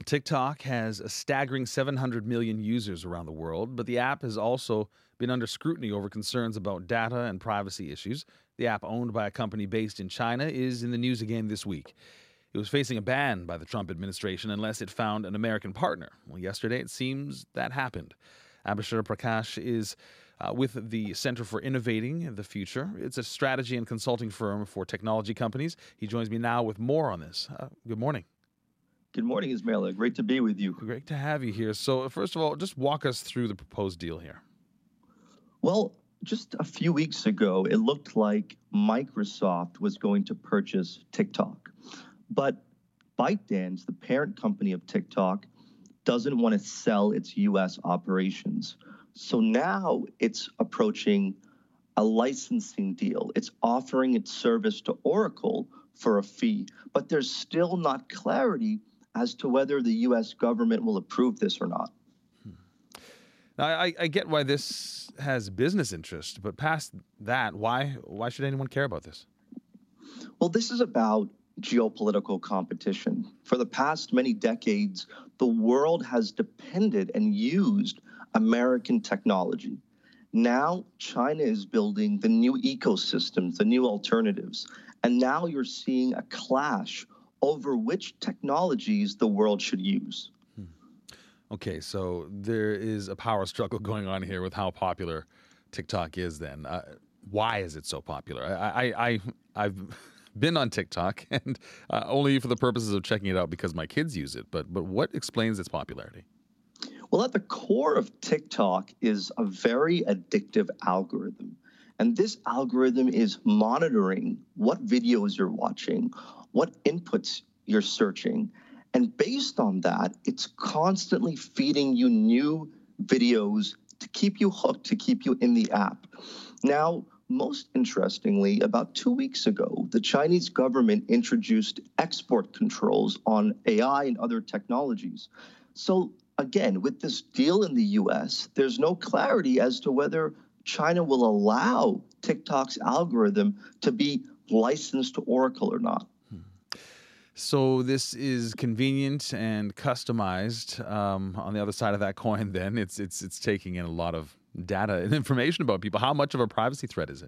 TikTok has a staggering 700 million users around the world, but the app has also been under scrutiny over concerns about data and privacy issues. The app, owned by a company based in China, is in the news again this week. It was facing a ban by the Trump administration unless it found an American partner. Well, yesterday it seems that happened. Abhishek Prakash is with the Center for Innovating the Future. It's a strategy and consulting firm for technology companies. He joins me now with more on this. Good morning. Good morning, Ismaila. Great to be with you. Great to have you here. So, first of all, just walk us through the proposed deal here. Well, just a few weeks ago, it looked like Microsoft was going to purchase TikTok. But ByteDance, the parent company of TikTok, doesn't want to sell its U.S. operations. So now it's approaching a licensing deal. It's offering its service to Oracle for a fee, but there's still not clarity as to whether the U.S. government will approve this or not. Now, I get why this has business interest, but past that, why should anyone care about this? Well, this is about geopolitical competition. For the past many decades, the world has depended and used American technology. Now, China is building the new ecosystems, the new alternatives, and now you're seeing a clash over which technologies the world should use. Okay, so there is a power struggle going on here with how popular TikTok is then. Why is it so popular? I've been on TikTok, and only for the purposes of checking it out because my kids use it. But what explains its popularity? Well, at the core of TikTok is a very addictive algorithm. And this algorithm is monitoring what videos you're watching, what inputs you're searching. And based on that, it's constantly feeding you new videos to keep you hooked, to keep you in the app. Now, most interestingly, about 2 weeks ago, the Chinese government introduced export controls on AI and other technologies. So again, with this deal in the U.S., there's no clarity as to whether China will allow TikTok's algorithm to be licensed to Oracle or not. So this is convenient and customized. On the other side of that coin, then it's taking in a lot of data and information about people. How much of a privacy threat is it?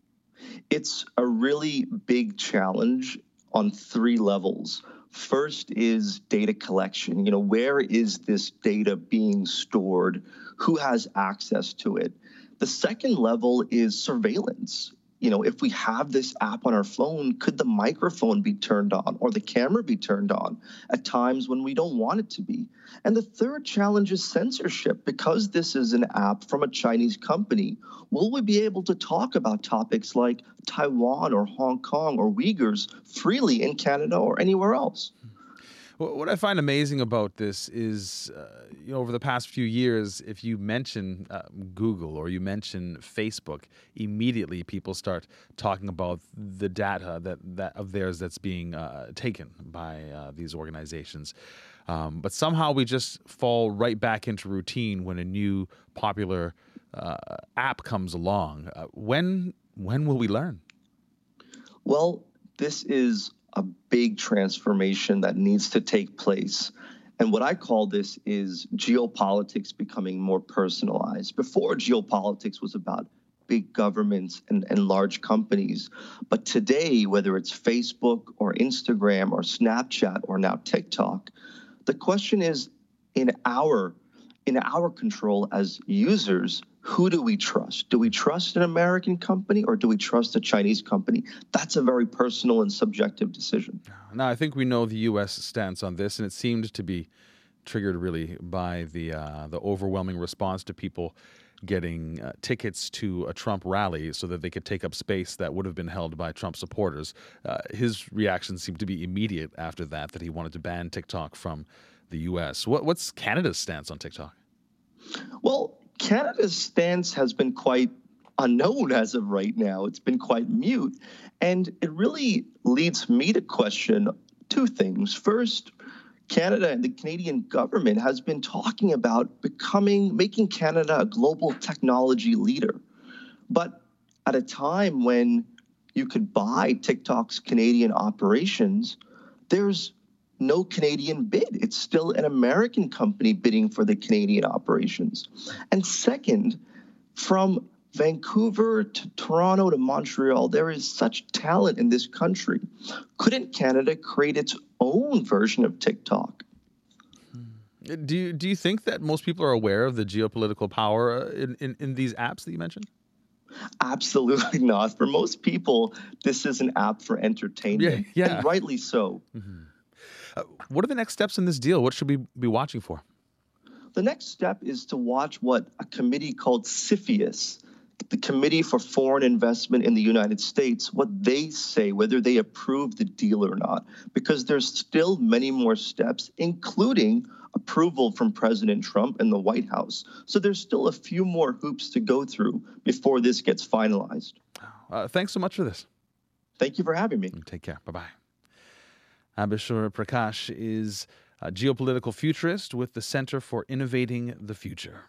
It's a really big challenge on three levels. First is data collection. Where is this data being stored? Who has access to it? The second level is surveillance. If we have this app on our phone, could the microphone be turned on or the camera be turned on at times when we don't want it to be? And the third challenge is censorship. Because this is an app from a Chinese company, will we be able to talk about topics like Taiwan or Hong Kong or Uyghurs freely in Canada or anywhere else? Well, what I find amazing about this is, over the past few years, if you mention Google or you mention Facebook, immediately people start talking about the data that of theirs that's being taken by these organizations. But somehow we just fall right back into routine when a new popular app comes along. When will we learn? Well, this is a big transformation that needs to take place. And what I call this is geopolitics becoming more personalized. Before, geopolitics was about big governments and large companies. But today, whether it's Facebook or Instagram or Snapchat or now TikTok, the question is in our control as users, who do we trust? Do we trust an American company or do we trust a Chinese company? That's a very personal and subjective decision. Now, I think we know the U.S. stance on this, and it seemed to be triggered really by the overwhelming response to people getting tickets to a Trump rally so that they could take up space that would have been held by Trump supporters. His reaction seemed to be immediate after that he wanted to ban TikTok from the U.S. What's Canada's stance on TikTok? Well, Canada's stance has been quite unknown as of right now. It's been quite mute. And it really leads me to question two things. First, Canada and the Canadian government has been talking about making Canada a global technology leader. But at a time when you could buy TikTok's Canadian operations, there's no Canadian bid. It's still an American company bidding for the Canadian operations. And second, from Vancouver to Toronto to Montreal, there is such talent in this country. Couldn't Canada create its own version of TikTok? Do you think that most people are aware of the geopolitical power in these apps that you mentioned? Absolutely not. For most people, this is an app for entertainment, Yeah. and rightly so. What are the next steps in this deal? What should we be watching for? The next step is to watch what a committee called CFIUS, the Committee for Foreign Investment in the United States, what they say, whether they approve the deal or not, because there's still many more steps, including approval from President Trump and the White House. So there's still a few more hoops to go through before this gets finalized. Thanks so much for this. Thank you for having me. Take care. Bye-bye. Abhishur Prakash is a geopolitical futurist with the Center for Innovating the Future.